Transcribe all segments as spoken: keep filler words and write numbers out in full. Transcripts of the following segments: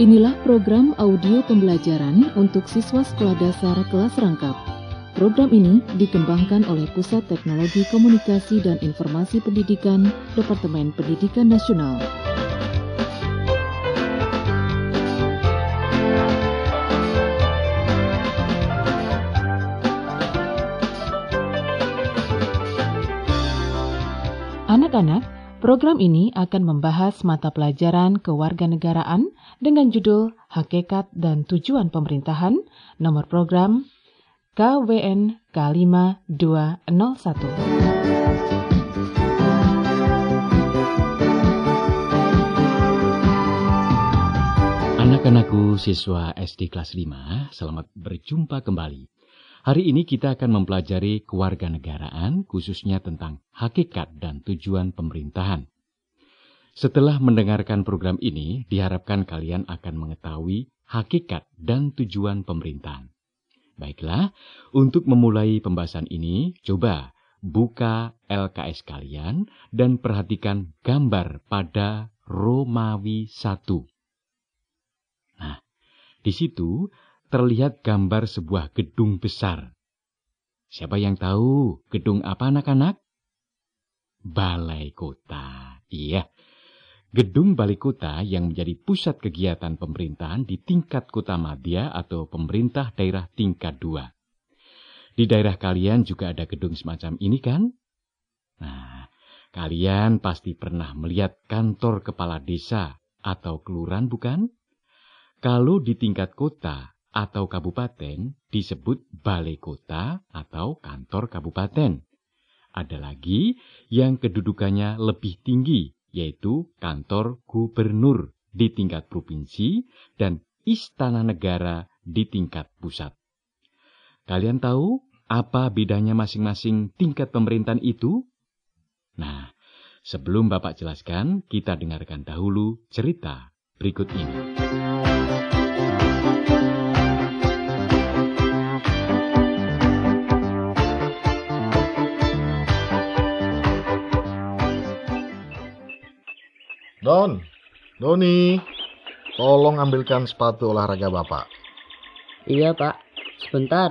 Inilah program audio pembelajaran untuk siswa sekolah dasar kelas rangkap. Program ini dikembangkan oleh Pusat Teknologi Komunikasi dan Informasi Pendidikan, Departemen Pendidikan Nasional. Anak-anak, program ini akan membahas mata pelajaran kewarganegaraan dengan judul Hakikat dan Tujuan Pemerintahan, nomor program K W N K lima dua nol satu. Anak-anakku siswa S D kelas lima, selamat berjumpa kembali. Hari ini kita akan mempelajari kewarganegaraan, khususnya tentang hakikat dan tujuan pemerintahan. Setelah mendengarkan program ini, diharapkan kalian akan mengetahui hakikat dan tujuan pemerintahan. Baiklah, untuk memulai pembahasan ini, coba buka L K S kalian dan perhatikan gambar pada Romawi satu. Nah, di situ terlihat gambar sebuah gedung besar. Siapa yang tahu gedung apa, anak-anak? Balai Kota. Iya, gedung Balai Kota yang menjadi pusat kegiatan pemerintahan di tingkat kota madya atau pemerintah daerah tingkat dua. Di daerah kalian juga ada gedung semacam ini kan? Nah, kalian pasti pernah melihat kantor kepala desa atau kelurahan bukan? Kalau di tingkat kota atau kabupaten disebut balai kota atau kantor kabupaten. Ada lagi yang kedudukannya lebih tinggi, yaitu kantor gubernur di tingkat provinsi dan istana negara di tingkat pusat. Kalian tahu apa bedanya masing-masing tingkat pemerintahan itu? Nah, sebelum Bapak jelaskan, kita dengarkan dahulu cerita berikut ini. Don, Doni, tolong ambilkan sepatu olahraga Bapak. Iya, Pak. Sebentar.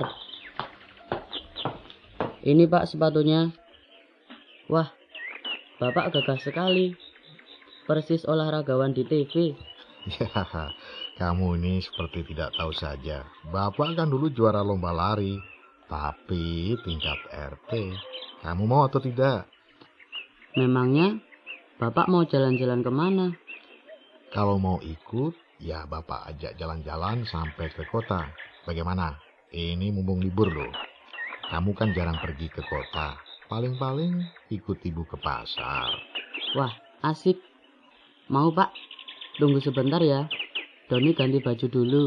Ini, Pak, sepatunya. Wah, Bapak gagah sekali. Persis olahragawan di T V. Ya, kamu ini seperti tidak tahu saja. Bapak kan dulu juara lomba lari, tapi tingkat R T. Kamu mau atau tidak? Memangnya Bapak mau jalan-jalan kemana? Kalau mau ikut, ya Bapak ajak jalan-jalan sampai ke kota. Bagaimana? Ini mumpung libur loh. Kamu kan jarang pergi ke kota. Paling-paling ikut ibu ke pasar. Wah, asik. Mau, Pak? Tunggu sebentar ya. Doni ganti baju dulu.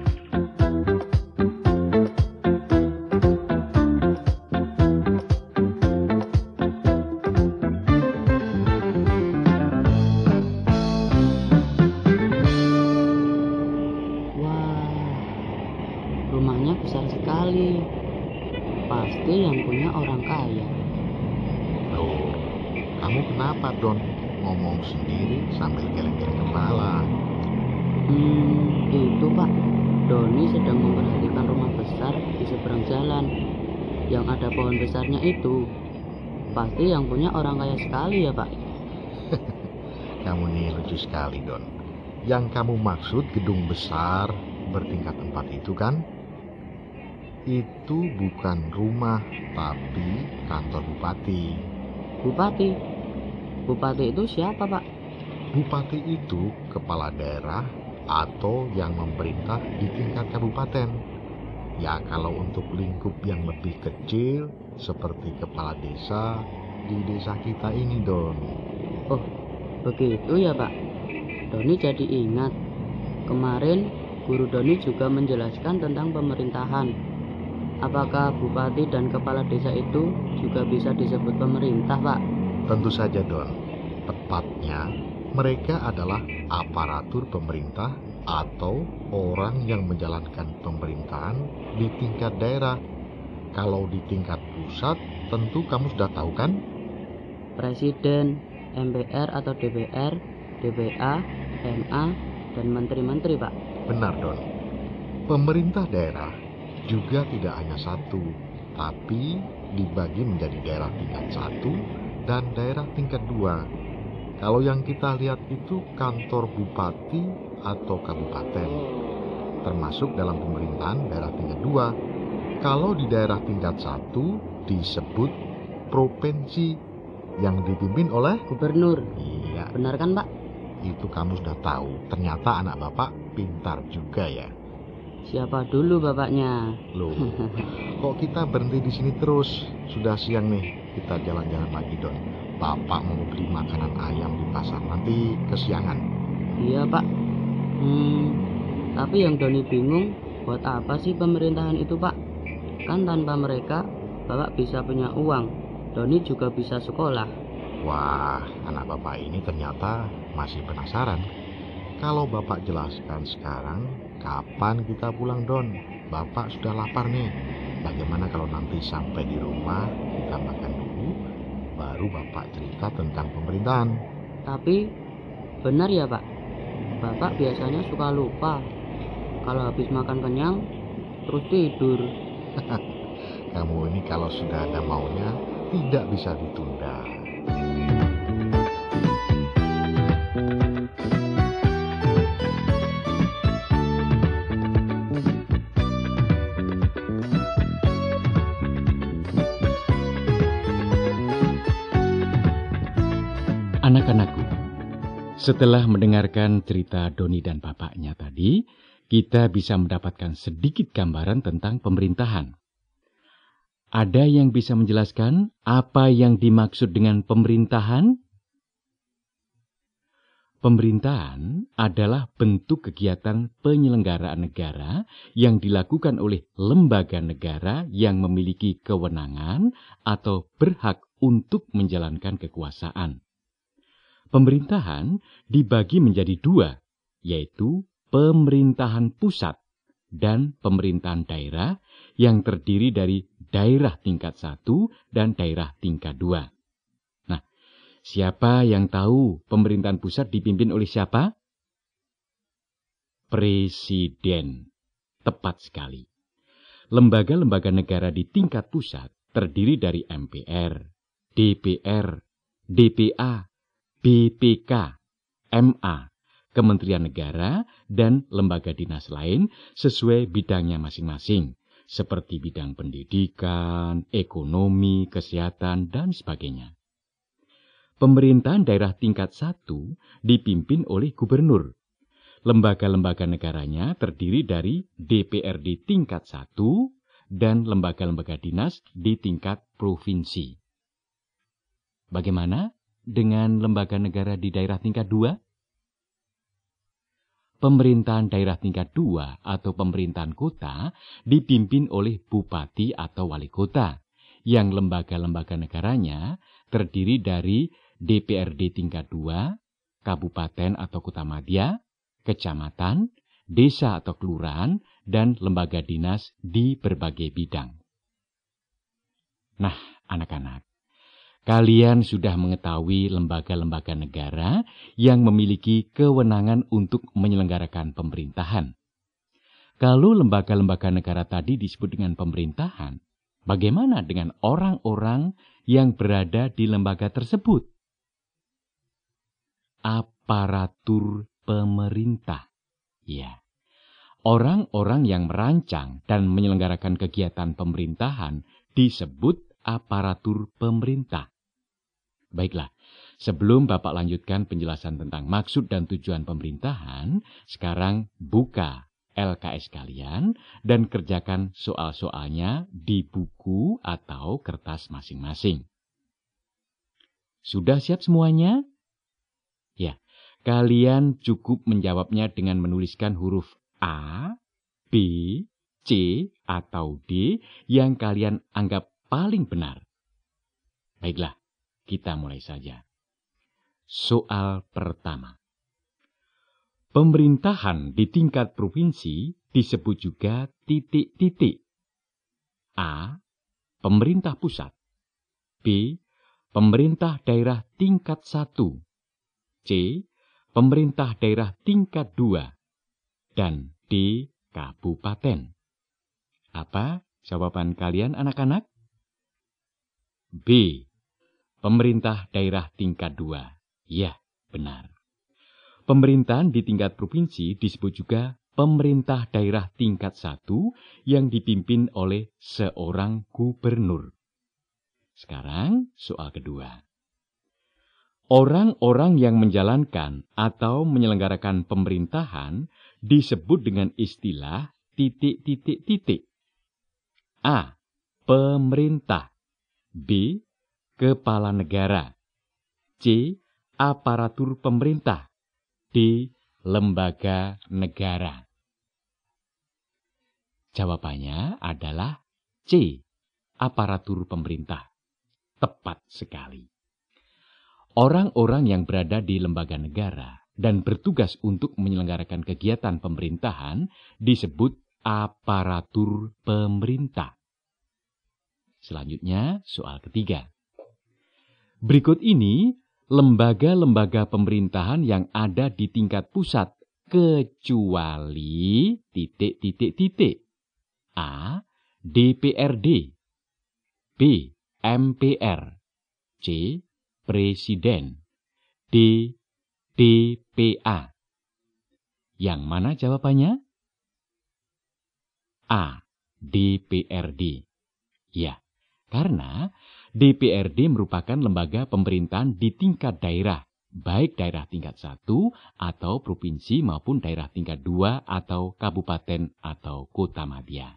Rumahnya besar sekali. Pasti yang punya orang kaya. Loh, kamu kenapa, Don? Ngomong sendiri sambil geleng-geleng kepala. Hmm, itu Pak. Doni sedang memperhatikan rumah besar di seberang jalan. Yang ada pohon besarnya itu. Pasti yang punya orang kaya sekali ya, Pak. Kamu ini lucu sekali, Don. Yang kamu maksud gedung besar bertingkat empat itu kan? Itu bukan rumah, tapi kantor bupati. Bupati? Bupati itu siapa, Pak? Bupati itu kepala daerah atau yang memerintah di tingkat kabupaten. Ya, kalau untuk lingkup yang lebih kecil, seperti kepala desa di desa kita ini, Don. Oh, begitu ya, Pak. Doni jadi ingat. Kemarin, Guru Doni juga menjelaskan tentang pemerintahan. Apakah bupati dan kepala desa itu juga bisa disebut pemerintah, Pak? Tentu saja, Don. Tepatnya, mereka adalah aparatur pemerintah atau orang yang menjalankan pemerintahan di tingkat daerah. Kalau di tingkat pusat, tentu kamu sudah tahu kan? Presiden, M P R atau D P R, D P A, M A, dan menteri-menteri, Pak. Benar, Don. Pemerintah daerah juga tidak hanya satu, tapi dibagi menjadi daerah tingkat satu dan daerah tingkat dua. Kalau yang kita lihat itu kantor bupati atau kabupaten, termasuk dalam pemerintahan daerah tingkat dua. Kalau di daerah tingkat satu disebut provinsi yang dipimpin oleh Gubernur. Iya, Benar kan, Pak? itu kamu sudah tahu. Ternyata anak bapak pintar juga ya. Siapa dulu bapaknya? Loh, kok kita berhenti di sini terus? Sudah siang nih, kita jalan-jalan lagi, Don. Bapak mau beli makanan ayam di pasar, nanti kesiangan. Iya, Pak. Hmm, tapi yang Doni bingung, buat apa sih pemerintahan itu, Pak? Kan tanpa mereka, Bapak bisa punya uang. Doni juga bisa sekolah. Wah, anak bapak ini ternyata masih penasaran. Kalau bapak jelaskan sekarang, kapan kita pulang, Don? Bapak sudah lapar nih. Bagaimana kalau nanti sampai di rumah, kita makan dulu, baru bapak cerita tentang pemerintahan. Tapi, benar ya, Pak? Bapak biasanya suka lupa. Kalau habis makan kenyang, terus tidur. Kamu ini kalau sudah ada maunya, tidak bisa ditunda. Anak-anakku, setelah mendengarkan cerita Doni dan bapaknya tadi, kita bisa mendapatkan sedikit gambaran tentang pemerintahan. Ada yang bisa menjelaskan apa yang dimaksud dengan pemerintahan? Pemerintahan adalah bentuk kegiatan penyelenggaraan negara yang dilakukan oleh lembaga negara yang memiliki kewenangan atau berhak untuk menjalankan kekuasaan. Pemerintahan dibagi menjadi dua, yaitu pemerintahan pusat dan pemerintahan daerah yang terdiri dari daerah tingkat satu dan daerah tingkat dua. Nah, siapa yang tahu pemerintahan pusat dipimpin oleh siapa? Presiden. Tepat sekali. Lembaga-lembaga negara di tingkat pusat terdiri dari M P R, D P R, D P A, B P K, M A, Kementerian Negara, dan lembaga dinas lain sesuai bidangnya masing-masing, seperti bidang pendidikan, ekonomi, kesehatan, dan sebagainya. Pemerintahan daerah tingkat satu dipimpin oleh gubernur. Lembaga-lembaga negaranya terdiri dari D P R D tingkat satu dan lembaga-lembaga dinas di tingkat provinsi. Bagaimana dengan lembaga negara di daerah tingkat dua? Pemerintahan daerah tingkat dua atau pemerintahan kota dipimpin oleh bupati atau wali kota, yang lembaga-lembaga negaranya terdiri dari D P R D tingkat dua, kabupaten atau kota madya, kecamatan, desa atau kelurahan, dan lembaga dinas di berbagai bidang. Nah, anak-anak, kalian sudah mengetahui lembaga-lembaga negara yang memiliki kewenangan untuk menyelenggarakan pemerintahan. Kalau lembaga-lembaga negara tadi disebut dengan pemerintahan, bagaimana dengan orang-orang yang berada di lembaga tersebut? Aparatur pemerintah. Ya, orang-orang yang merancang dan menyelenggarakan kegiatan pemerintahan disebut aparatur pemerintah. Baiklah, sebelum Bapak lanjutkan penjelasan tentang maksud dan tujuan pemerintahan, sekarang buka L K S kalian dan kerjakan soal-soalnya di buku atau kertas masing-masing. Sudah siap semuanya? Ya, kalian cukup menjawabnya dengan menuliskan huruf A, B, C, atau D yang kalian anggap paling benar. Baiklah, kita mulai saja. Soal pertama. Pemerintahan di tingkat provinsi disebut juga titik-titik. A. Pemerintah pusat. B. Pemerintah daerah tingkat satu. C. pemerintah daerah tingkat dua, dan D. Kabupaten. Apa jawaban kalian anak-anak? B. Pemerintah daerah tingkat dua. Ya, benar. Pemerintahan di tingkat provinsi disebut juga pemerintah daerah tingkat satu yang dipimpin oleh seorang gubernur. Sekarang soal kedua. Orang-orang yang menjalankan atau menyelenggarakan pemerintahan disebut dengan istilah titik-titik-titik. A. Pemerintah. B. Kepala negara. C. Aparatur pemerintah. D. Lembaga negara. Jawabannya adalah C. Aparatur pemerintah. Tepat sekali. Orang-orang yang berada di lembaga negara dan bertugas untuk menyelenggarakan kegiatan pemerintahan disebut aparatur pemerintah. Selanjutnya, soal ketiga. Berikut ini lembaga-lembaga pemerintahan yang ada di tingkat pusat kecuali titik-titik-titik. A. D P R D. B. M P R. C. Presiden. D. D P A. Yang mana jawabannya? A. D P R D. Ya, karena D P R D merupakan lembaga pemerintahan di tingkat daerah, baik daerah tingkat satu atau provinsi maupun daerah tingkat dua atau kabupaten atau kota madya.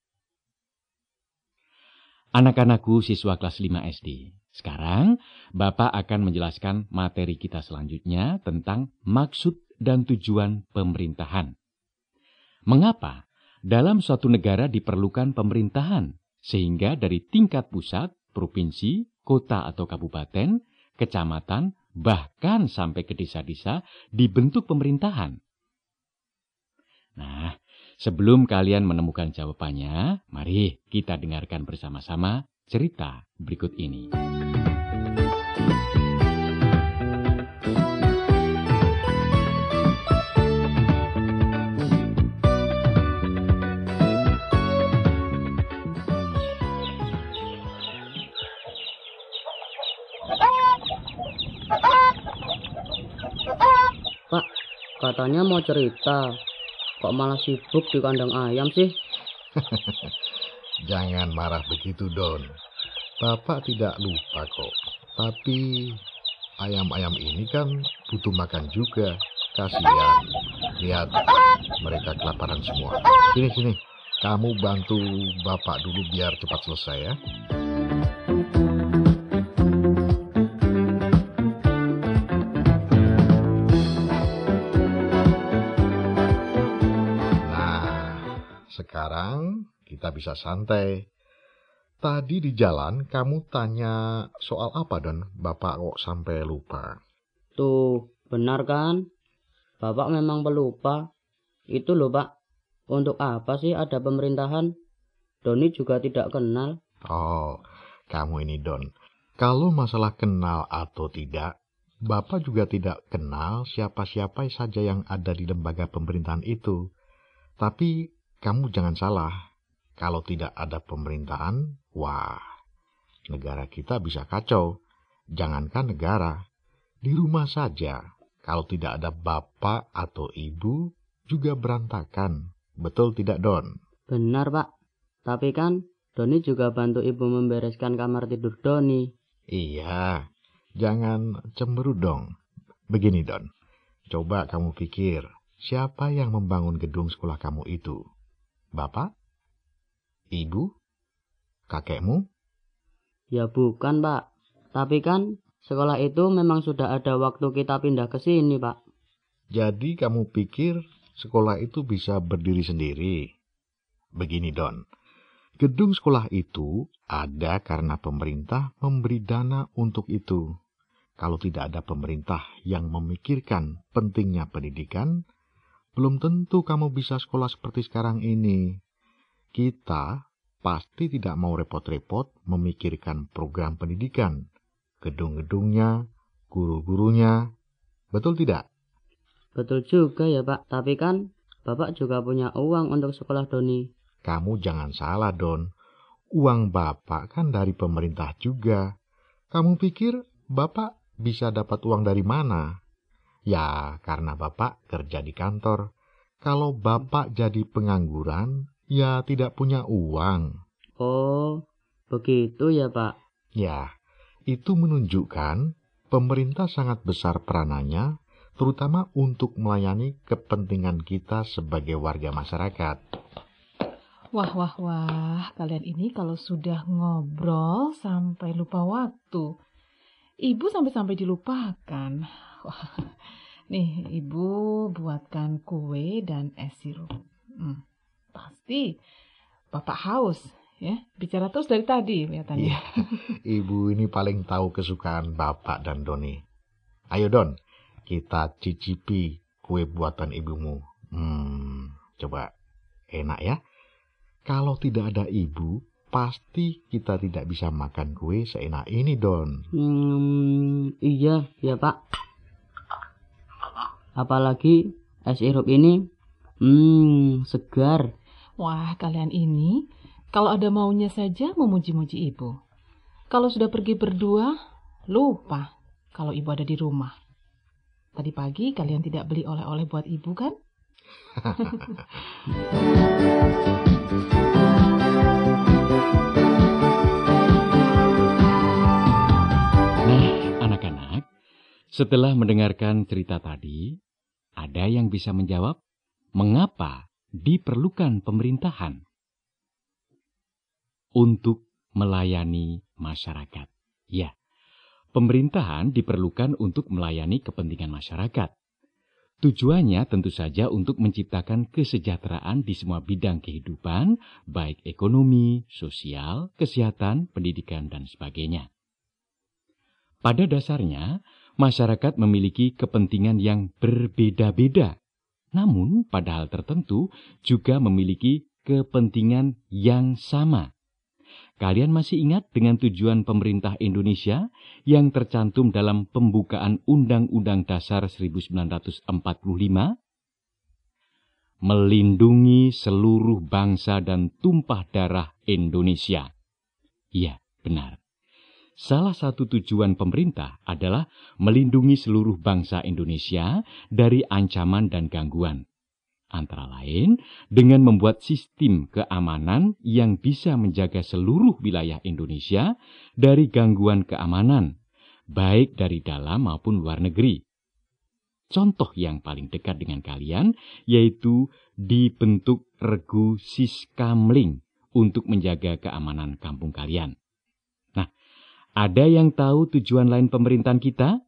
Anak-anakku siswa kelas lima S D, sekarang Bapak akan menjelaskan materi kita selanjutnya tentang maksud dan tujuan pemerintahan. Mengapa dalam suatu negara diperlukan pemerintahan, sehingga dari tingkat pusat, provinsi, kota atau kabupaten, kecamatan, bahkan sampai ke desa-desa dibentuk pemerintahan. Nah, sebelum kalian menemukan jawabannya, mari kita dengarkan bersama-sama cerita berikut ini. Pak, katanya mau cerita. Kok malah sibuk di kandang ayam sih? Jangan marah begitu, Don. Bapak tidak lupa kok. Tapi ayam-ayam ini kan butuh makan juga. Kasihan. Lihat, mereka kelaparan semua. Sini-sini. Kamu bantu Bapak dulu biar cepat selesai ya. Sekarang kita bisa santai. Tadi di jalan kamu tanya soal apa, Don? Bapak kok sampai lupa? Tuh, benar kan? Bapak memang pelupa. Itu loh, Pak. Untuk apa sih ada pemerintahan? Doni juga tidak kenal. Oh, kamu ini, Don. Kalau masalah kenal atau tidak, Bapak juga tidak kenal siapa-siapa saja yang ada di lembaga pemerintahan itu. Tapi kamu jangan salah, kalau tidak ada pemerintahan, wah, negara kita bisa kacau. Jangankan negara, di rumah saja, kalau tidak ada bapak atau ibu, juga berantakan. Betul tidak, Don? Benar, Pak. Tapi kan, Doni juga bantu ibu membereskan kamar tidur Doni. Iya, jangan cemberut dong. Begini, Don, coba kamu pikir, siapa yang membangun gedung sekolah kamu itu? Bapak? Ibu? Kakekmu? Ya bukan, Pak. Tapi kan sekolah itu memang sudah ada waktu kita pindah ke sini, Pak. Jadi kamu pikir sekolah itu bisa berdiri sendiri? Begini, Don. Gedung sekolah itu ada karena pemerintah memberi dana untuk itu. Kalau tidak ada pemerintah yang memikirkan pentingnya pendidikan, belum tentu kamu bisa sekolah seperti sekarang ini. Kita pasti tidak mau repot-repot memikirkan program pendidikan, gedung-gedungnya, guru-gurunya. Betul tidak? Betul juga ya Pak, tapi kan Bapak juga punya uang untuk sekolah Doni. Kamu jangan salah, Don. Uang Bapak kan dari pemerintah juga. Kamu pikir Bapak bisa dapat uang dari mana? Ya, karena Bapak kerja di kantor. Kalau Bapak jadi pengangguran, ya tidak punya uang. Oh, begitu ya Pak. Ya, itu menunjukkan pemerintah sangat besar peranannya, terutama untuk melayani kepentingan kita sebagai warga masyarakat. Wah, wah, wah. Kalian ini kalau sudah ngobrol sampai lupa waktu. Ibu sampai-sampai dilupakan. Wah, nih, Ibu buatkan kue dan es sirup. Hmm, pasti Bapak haus, ya. Bicara terus dari tadi, kelihatannya. Iya, Ibu ini paling tahu kesukaan Bapak dan Doni. Ayo, Don, kita cicipi kue buatan ibumu. Hmm, coba enak ya. Kalau tidak ada ibu, pasti kita tidak bisa makan kue seenak ini, Don. Hmm, iya, ya Pak. Apalagi es sirup ini, hmm, segar. Wah, kalian ini kalau ada maunya saja memuji-muji ibu. Kalau sudah pergi berdua, lupa kalau ibu ada di rumah. Tadi pagi kalian tidak beli oleh-oleh buat ibu kan? Nah, anak-anak, setelah mendengarkan cerita tadi, ada yang bisa menjawab mengapa diperlukan pemerintahan? Untuk melayani masyarakat. Ya, pemerintahan diperlukan untuk melayani kepentingan masyarakat. Tujuannya tentu saja untuk menciptakan kesejahteraan di semua bidang kehidupan, baik ekonomi, sosial, kesehatan, pendidikan, dan sebagainya. Pada dasarnya, masyarakat memiliki kepentingan yang berbeda-beda, namun pada hal tertentu juga memiliki kepentingan yang sama. Kalian masih ingat dengan tujuan pemerintah Indonesia yang tercantum dalam pembukaan Undang-Undang Dasar seribu sembilan ratus empat puluh lima? Melindungi seluruh bangsa dan tumpah darah Indonesia. Iya, benar. Salah satu tujuan pemerintah adalah melindungi seluruh bangsa Indonesia dari ancaman dan gangguan. Antara lain, dengan membuat sistem keamanan yang bisa menjaga seluruh wilayah Indonesia dari gangguan keamanan, baik dari dalam maupun luar negeri. Contoh yang paling dekat dengan kalian, yaitu dibentuk Regu Siskamling untuk menjaga keamanan kampung kalian. Nah, ada yang tahu tujuan lain pemerintahan kita?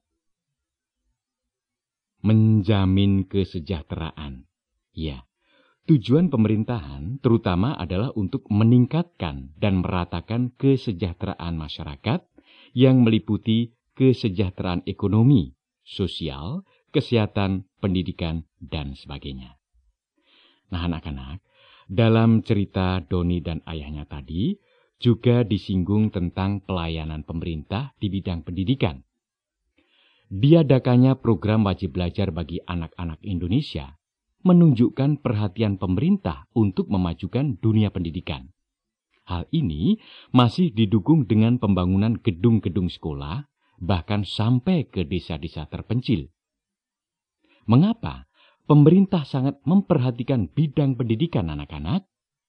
Menjamin kesejahteraan. Ya, tujuan pemerintahan terutama adalah untuk meningkatkan dan meratakan kesejahteraan masyarakat yang meliputi kesejahteraan ekonomi, sosial, kesehatan, pendidikan, dan sebagainya. Nah, anak-anak, dalam cerita Doni dan ayahnya tadi juga disinggung tentang pelayanan pemerintah di bidang pendidikan. Diadakannya program wajib belajar bagi anak-anak Indonesia menunjukkan perhatian pemerintah untuk memajukan dunia pendidikan. Hal ini masih didukung dengan pembangunan gedung-gedung sekolah, bahkan sampai ke desa-desa terpencil. Mengapa pemerintah sangat memperhatikan bidang pendidikan anak-anak?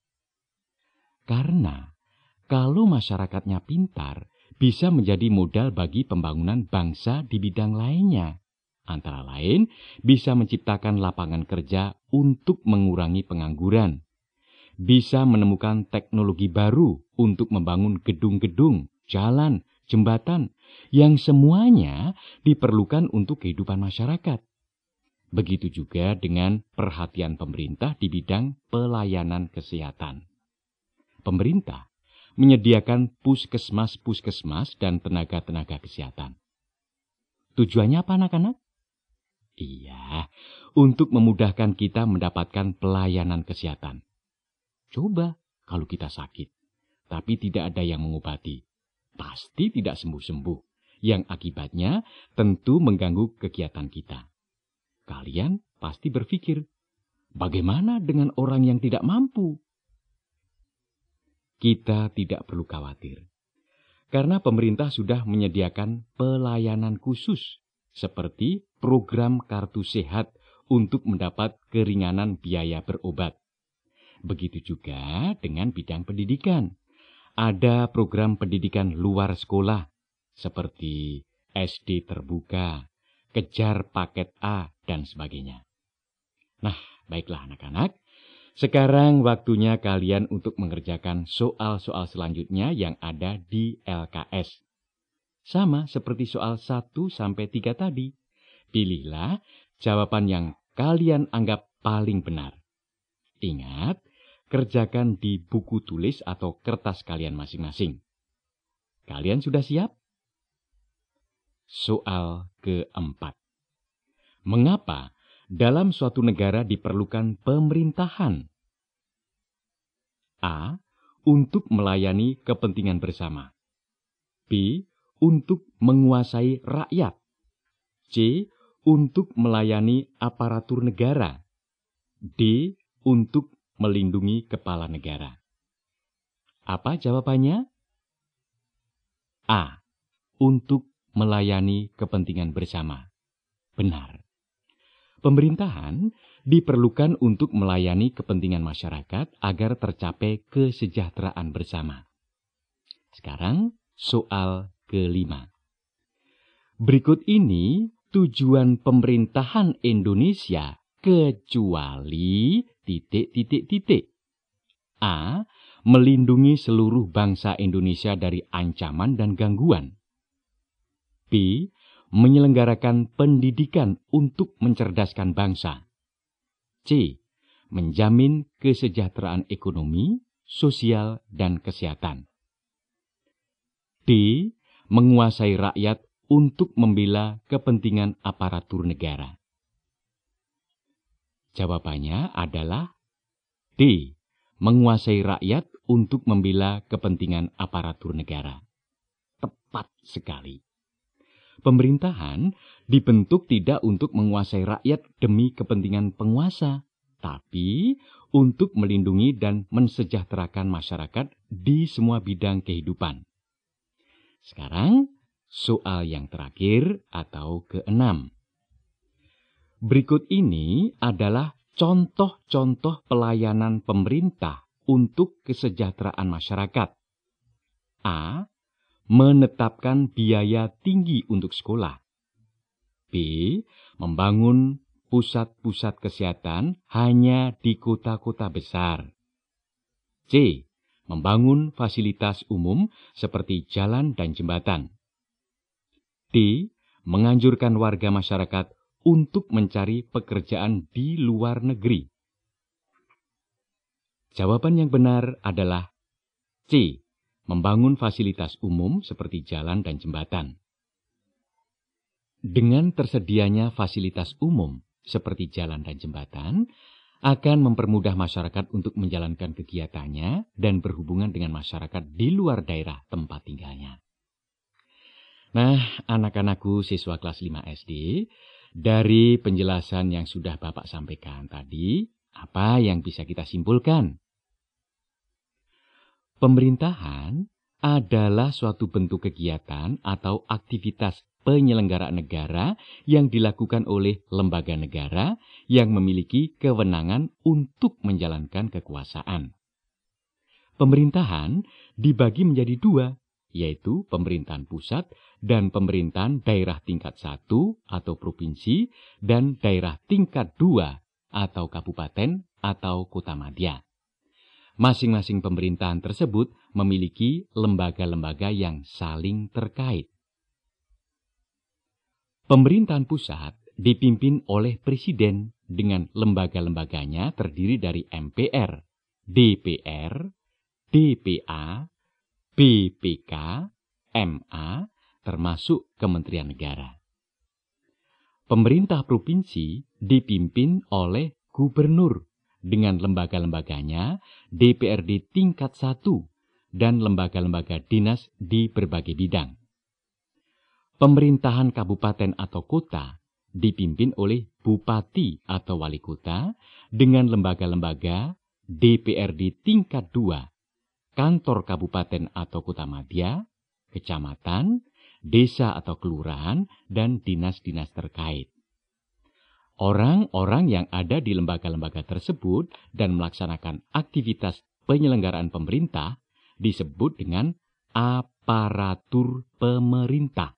Karena kalau masyarakatnya pintar, bisa menjadi modal bagi pembangunan bangsa di bidang lainnya. Antara lain, bisa menciptakan lapangan kerja untuk mengurangi pengangguran. Bisa menemukan teknologi baru untuk membangun gedung-gedung, jalan, jembatan, yang semuanya diperlukan untuk kehidupan masyarakat. Begitu juga dengan perhatian pemerintah di bidang pelayanan kesehatan. Pemerintah menyediakan puskesmas-puskesmas dan tenaga-tenaga kesehatan. Tujuannya apa, anak-anak? Iya, untuk memudahkan kita mendapatkan pelayanan kesehatan. Coba kalau kita sakit, tapi tidak ada yang mengobati, pasti tidak sembuh-sembuh, yang akibatnya tentu mengganggu kegiatan kita. Kalian pasti berpikir, bagaimana dengan orang yang tidak mampu? Kita tidak perlu khawatir, karena pemerintah sudah menyediakan pelayanan khusus, seperti program kartu sehat untuk mendapat keringanan biaya berobat. Begitu juga dengan bidang pendidikan. Ada program pendidikan luar sekolah, seperti S D terbuka, kejar paket A, dan sebagainya. Nah, baiklah anak-anak. Sekarang waktunya kalian untuk mengerjakan soal-soal selanjutnya yang ada di L K S. Sama seperti soal satu sampai tiga tadi. Pilihlah jawaban yang kalian anggap paling benar. Ingat, kerjakan di buku tulis atau kertas kalian masing-masing. Kalian sudah siap? Soal keempat. Mengapa dalam suatu negara diperlukan pemerintahan? A. Untuk melayani kepentingan bersama. B. Untuk menguasai rakyat. C. Untuk melayani aparatur negara. D. Untuk melindungi kepala negara. Apa jawabannya? A. Untuk melayani kepentingan bersama. Benar. Pemerintahan diperlukan untuk melayani kepentingan masyarakat agar tercapai kesejahteraan bersama. Sekarang soal kelima. Berikut ini tujuan pemerintahan Indonesia kecuali titik-titik-titik. A. Melindungi seluruh bangsa Indonesia dari ancaman dan gangguan. B. Menyelenggarakan pendidikan untuk mencerdaskan bangsa. C. Menjamin kesejahteraan ekonomi, sosial, dan kesehatan. D. Menguasai rakyat untuk membela kepentingan aparatur negara. Jawabannya adalah D. Menguasai rakyat untuk membela kepentingan aparatur negara. Tepat sekali. Pemerintahan dibentuk tidak untuk menguasai rakyat demi kepentingan penguasa, tapi untuk melindungi dan mensejahterakan masyarakat di semua bidang kehidupan. Sekarang, soal yang terakhir atau keenam. Berikut ini adalah contoh-contoh pelayanan pemerintah untuk kesejahteraan masyarakat. A. Menetapkan biaya tinggi untuk sekolah. B. Membangun pusat-pusat kesehatan hanya di kota-kota besar. C. Membangun fasilitas umum seperti jalan dan jembatan. D. Menganjurkan warga masyarakat untuk mencari pekerjaan di luar negeri. Jawaban yang benar adalah C. Membangun fasilitas umum seperti jalan dan jembatan. Dengan tersedianya fasilitas umum seperti jalan dan jembatan, akan mempermudah masyarakat untuk menjalankan kegiatannya dan berhubungan dengan masyarakat di luar daerah tempat tinggalnya. Nah, anak-anakku siswa kelas lima S D, dari penjelasan yang sudah Bapak sampaikan tadi, apa yang bisa kita simpulkan? Pemerintahan adalah suatu bentuk kegiatan atau aktivitas penyelenggaraan negara yang dilakukan oleh lembaga negara yang memiliki kewenangan untuk menjalankan kekuasaan. Pemerintahan dibagi menjadi dua, yaitu pemerintahan pusat dan pemerintahan daerah tingkat satu atau provinsi dan daerah tingkat dua atau kabupaten atau kota madya. Masing-masing pemerintahan tersebut memiliki lembaga-lembaga yang saling terkait. Pemerintahan pusat dipimpin oleh presiden dengan lembaga-lembaganya terdiri dari M P R, D P R, D P A, B P K, M A, termasuk Kementerian Negara. Pemerintah provinsi dipimpin oleh gubernur dengan lembaga-lembaganya D P R D tingkat satu dan lembaga-lembaga dinas di berbagai bidang. Pemerintahan kabupaten atau kota dipimpin oleh bupati atau wali kota dengan lembaga-lembaga D P R D tingkat dua, kantor kabupaten atau kota madya, kecamatan, desa atau kelurahan, dan dinas-dinas terkait. Orang-orang yang ada di lembaga-lembaga tersebut dan melaksanakan aktivitas penyelenggaraan pemerintah disebut dengan aparatur pemerintah.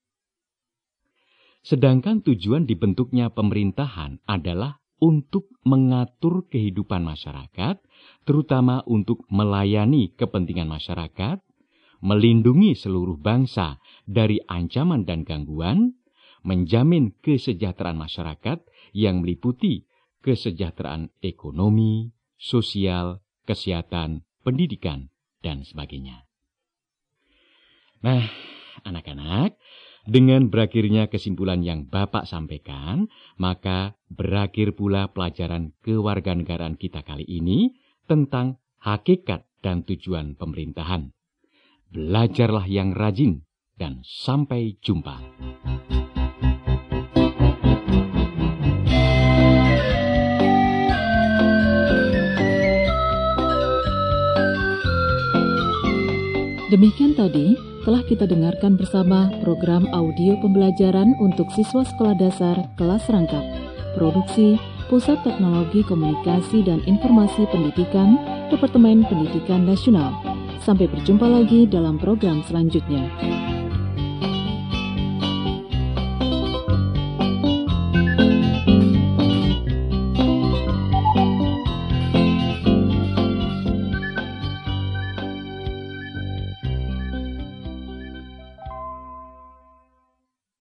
Sedangkan tujuan dibentuknya pemerintahan adalah untuk mengatur kehidupan masyarakat, terutama untuk melayani kepentingan masyarakat, melindungi seluruh bangsa dari ancaman dan gangguan, menjamin kesejahteraan masyarakat yang meliputi kesejahteraan ekonomi, sosial, kesehatan, pendidikan, dan sebagainya. Nah, anak-anak, dengan berakhirnya kesimpulan yang Bapak sampaikan, maka berakhir pula pelajaran kewarganegaraan kita kali ini tentang hakikat dan tujuan pemerintahan. Belajarlah yang rajin dan sampai jumpa. Demikian tadi telah kita dengarkan bersama program audio pembelajaran untuk siswa sekolah dasar kelas rangkap. Produksi Pusat Teknologi Komunikasi dan Informasi Pendidikan, Departemen Pendidikan Nasional. Sampai berjumpa lagi dalam program selanjutnya.